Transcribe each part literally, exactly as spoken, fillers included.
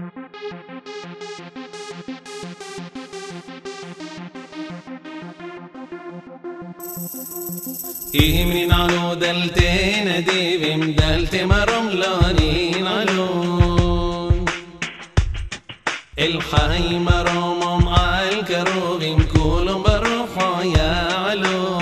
إيمني نالو دلتي نديبم دلتي مرملاني نالو الحي مرمم عالكروغم كلهم بروحا يعلو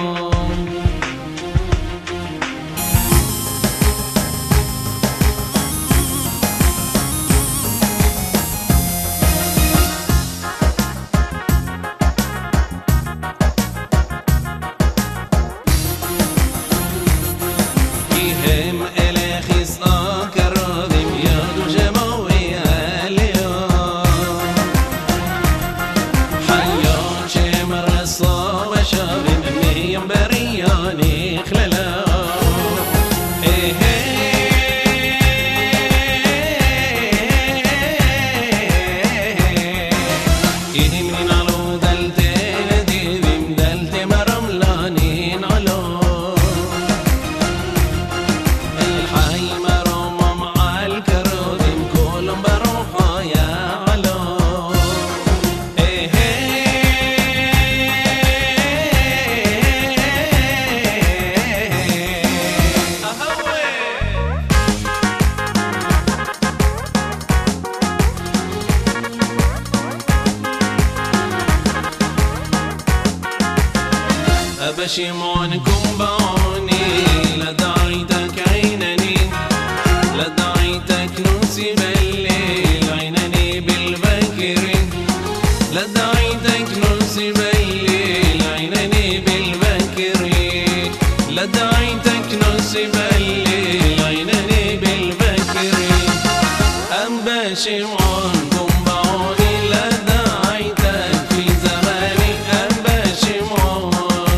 بشمونكم بعوني لدعيتك عينني لدعيتك نسب الليل عينني بالبكر لدعيتك نسب الليل عينني بالبكر لدعيتك نسب الليل عينني بالبكر أم بشمونكم بعوني لدعيتك في زماني أم بشمون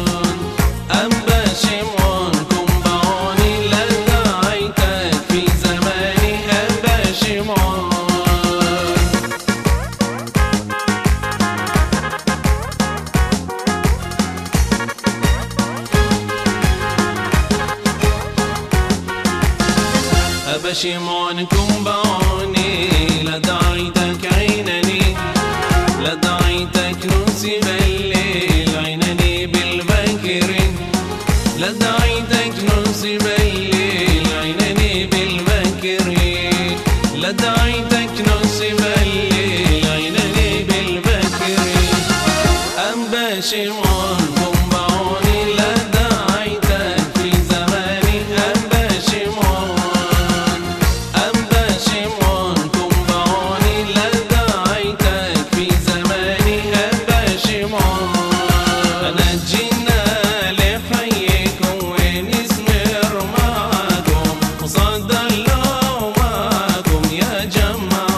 بشمونكم بعوني لدعيتك عينني لدعيتك نسب الليل عينني بالبكر لدعيتك نسب الليل عينني بالبكر لدعيتك نسب الليل عينني بالبكر أم بشمونكم بعوني لدعيتك في زماني أم بشمون جمع